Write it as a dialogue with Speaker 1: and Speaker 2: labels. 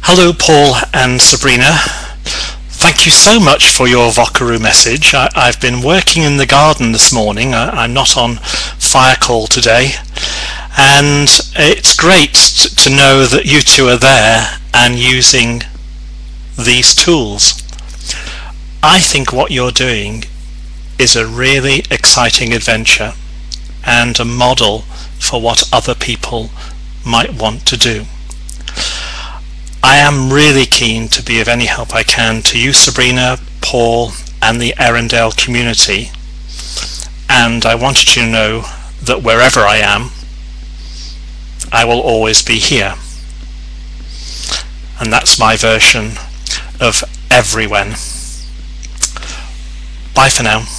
Speaker 1: Hello, Paul and Sabrina. Thank you so much for your Vocaroo message. I've been working in the garden this morning. I'm not on fire call today. And it's great to know that you two are there and using these tools. I think what you're doing is a really exciting adventure and a model for what other people might want to do. I am really keen to be of any help I can to you, Sabrina, Paul, and the Erindale community. And I wanted you to know that wherever I am, I will always be here. And that's my version of everywhen. Bye for now.